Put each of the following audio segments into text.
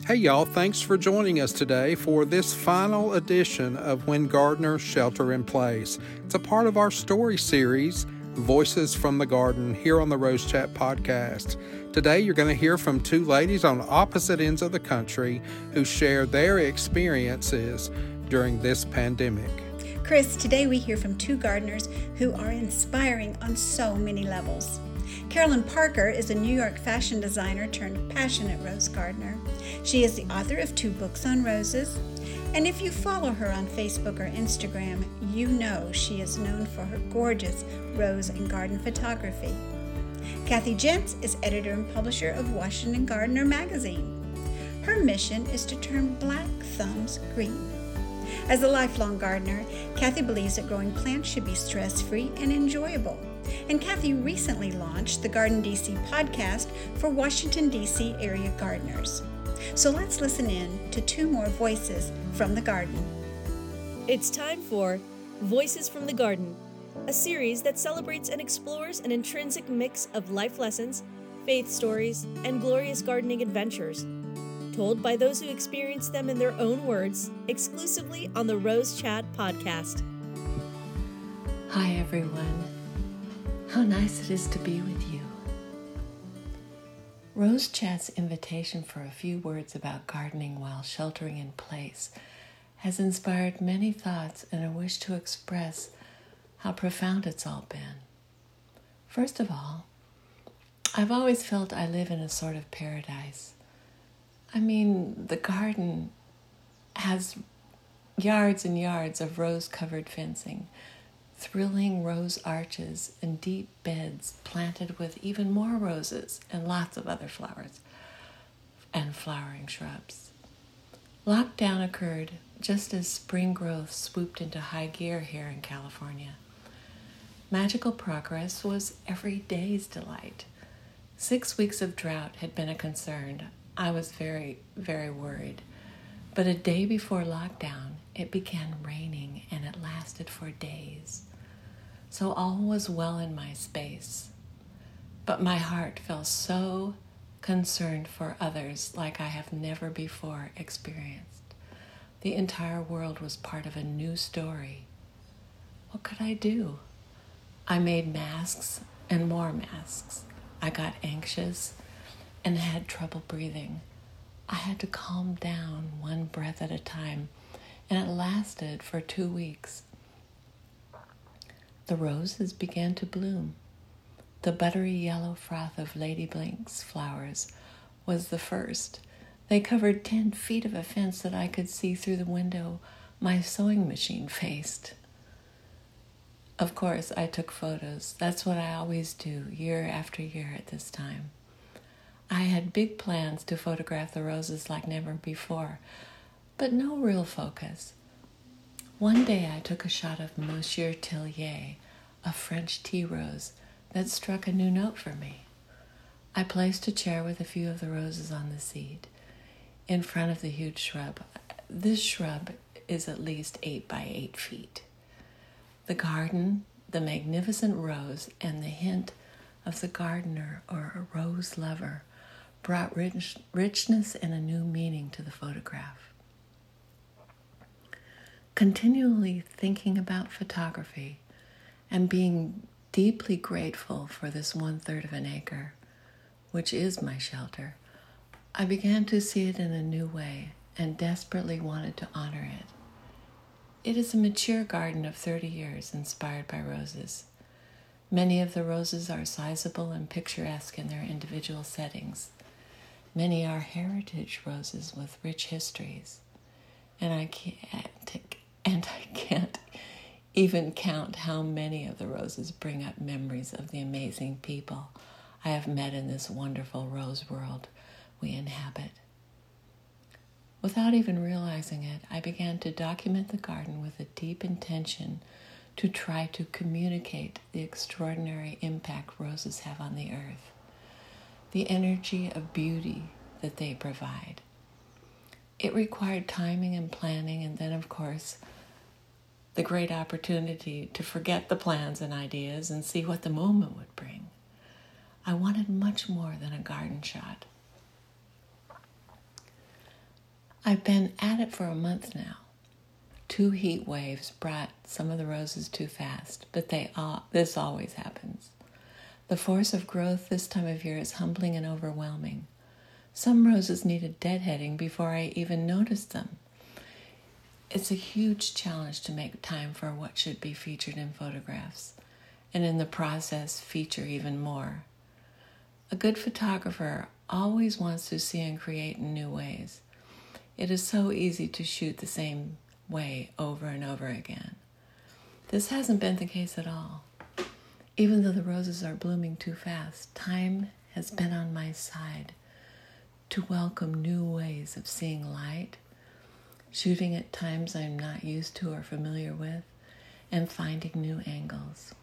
Hey y'all, thanks for joining us today for this final edition of When Gardeners Shelter in Place. It's a part of our story series, Voices from the Garden, here on the Rose Chat podcast. Today you're going to hear from two ladies on opposite ends of the country who share their experiences during this pandemic. Chris, today we hear from two gardeners who are inspiring on so many levels. Carolyn Parker is a New York fashion designer turned passionate rose gardener. She is the author of 2 books on roses, and if you follow her on Facebook or Instagram, you know she is known for her gorgeous rose and garden photography. Kathy Jentz is editor and publisher of Washington Gardener magazine. Her mission is to turn black thumbs green. As a lifelong gardener, Kathy believes that growing plants should be stress-free and enjoyable. And Kathy recently launched the Garden DC podcast for Washington, D.C. area gardeners. So let's listen in to 2 more voices from the garden. It's time for Voices from the Garden, a series that celebrates and explores an intrinsic mix of life lessons, faith stories, and glorious gardening adventures, told by those who experience them in their own words, exclusively on the Rose Chat podcast. Hi everyone. How nice it is to be with you. Rose Chat's invitation for a few words about gardening while sheltering in place has inspired many thoughts and a wish to express how profound it's all been. First of all, I've always felt I live in a sort of paradise. I mean, the garden has yards and yards of rose-covered fencing, thrilling rose arches and deep beds planted with even more roses and lots of other flowers and flowering shrubs. Lockdown occurred just as spring growth swooped into high gear here in California. Magical progress was every day's delight. 6 weeks of drought had been a concern. I was very, very worried. But a day before lockdown, it began raining and it lasted for days. So all was well in my space. But my heart felt so concerned for others like I have never before experienced. The entire world was part of a new story. What could I do? I made masks and more masks. I got anxious and had trouble breathing. I had to calm down one breath at a time, and it lasted for 2 weeks. The roses began to bloom. The buttery yellow froth of Lady Blink's flowers was the first. They covered 10 feet of a fence that I could see through the window my sewing machine faced. Of course, I took photos. That's what I always do, year after year at this time. I had big plans to photograph the roses like never before, but no real focus. One day I took a shot of Monsieur Tillier, a French tea rose, that struck a new note for me. I placed a chair with a few of the roses on the seat in front of the huge shrub. This shrub is at least 8 by 8 feet. The garden, the magnificent rose, and the hint of the gardener or a rose lover brought richness and a new meaning to the photograph. Continually thinking about photography and being deeply grateful for this 1/3 of an acre, which is my shelter, I began to see it in a new way and desperately wanted to honor it. It is a mature garden of 30 years inspired by roses. Many of the roses are sizable and picturesque in their individual settings. Many are heritage roses with rich histories. And I can't even count how many of the roses bring up memories of the amazing people I have met in this wonderful rose world we inhabit. Without even realizing it, I began to document the garden with a deep intention to try to communicate the extraordinary impact roses have on the earth, the energy of beauty that they provide. It required timing and planning, and then, of course, the great opportunity to forget the plans and ideas and see what the moment would bring. I wanted much more than a garden shot. I've been at it for a month now. 2 heat waves brought some of the roses too fast, but this always happens. The force of growth this time of year is humbling and overwhelming. Some roses needed deadheading before I even noticed them. It's a huge challenge to make time for what should be featured in photographs, and in the process feature even more. A good photographer always wants to see and create in new ways. It is so easy to shoot the same way over and over again. This hasn't been the case at all. Even though the roses are blooming too fast, time has been on my side to welcome new ways of seeing light, shooting at times I'm not used to or familiar with, and finding new angles.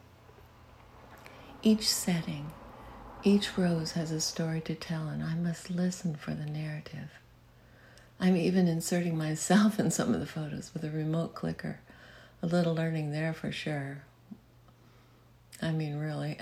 Each setting, each rose has a story to tell, and I must listen for the narrative. I'm even inserting myself in some of the photos with a remote clicker. A little learning there for sure. I mean, really.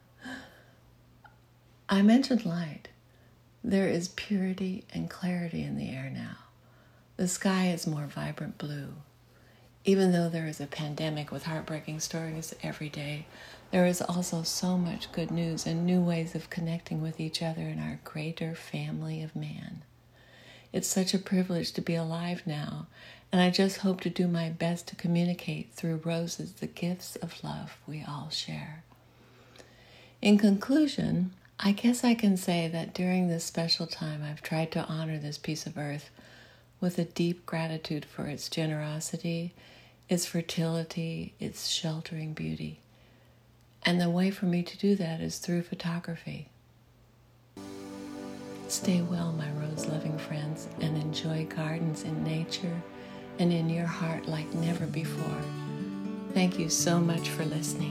I mentioned light. There is purity and clarity in the air now. The sky is more vibrant blue. Even though there is a pandemic with heartbreaking stories every day, there is also so much good news and new ways of connecting with each other in our greater family of man. It's such a privilege to be alive now, and I just hope to do my best to communicate through roses the gifts of love we all share. In conclusion, I guess I can say that during this special time I've tried to honor this piece of earth with a deep gratitude for its generosity, its fertility, its sheltering beauty. And the way for me to do that is through photography. Stay well, my rose-loving friends, and enjoy gardens in nature and in your heart like never before. Thank you so much for listening.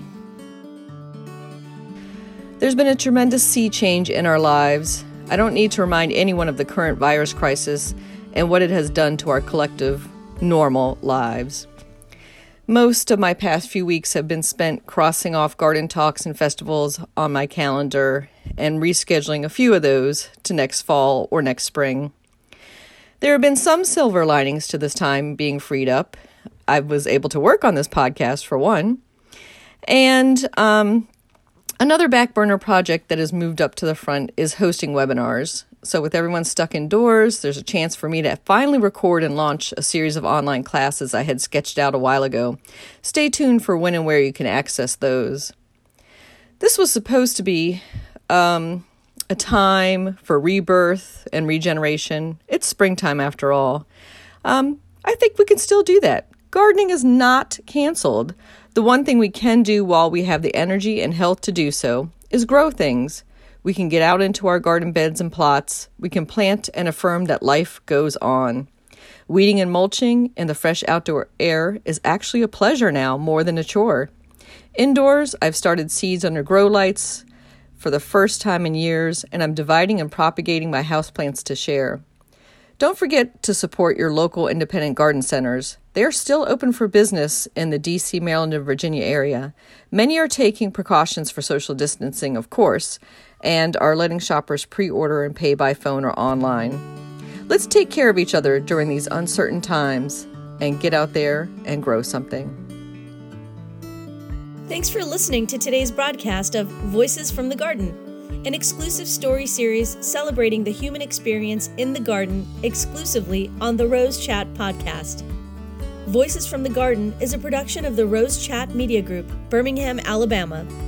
There's been a tremendous sea change in our lives. I don't need to remind anyone of the current virus crisis and what it has done to our collective normal lives. Most of my past few weeks have been spent crossing off garden talks and festivals on my calendar and rescheduling a few of those to next fall or next spring. There have been some silver linings to this time being freed up. I was able to work on this podcast, for one. And another back burner project that has moved up to the front is hosting webinars. So with everyone stuck indoors, there's a chance for me to finally record and launch a series of online classes I had sketched out a while ago. Stay tuned for when and where you can access those. This was supposed to be a time for rebirth and regeneration. It's springtime after all. I think we can still do that. Gardening is not canceled. The one thing we can do while we have the energy and health to do so is grow things. We can get out into our garden beds and plots. We can plant and affirm that life goes on. Weeding and mulching in the fresh outdoor air is actually a pleasure now more than a chore. Indoors, I've started seeds under grow lights for the first time in years, and I'm dividing and propagating my houseplants to share. Don't forget to support your local independent garden centers. They are still open for business in the D.C., Maryland, and Virginia area. Many are taking precautions for social distancing, of course, and are letting shoppers pre-order and pay by phone or online. Let's take care of each other during these uncertain times and get out there and grow something. Thanks for listening to today's broadcast of Voices from the Garden, an exclusive story series celebrating the human experience in the garden exclusively on the Rose Chat podcast. Voices from the Garden is a production of the Rose Chat Media Group, Birmingham, Alabama,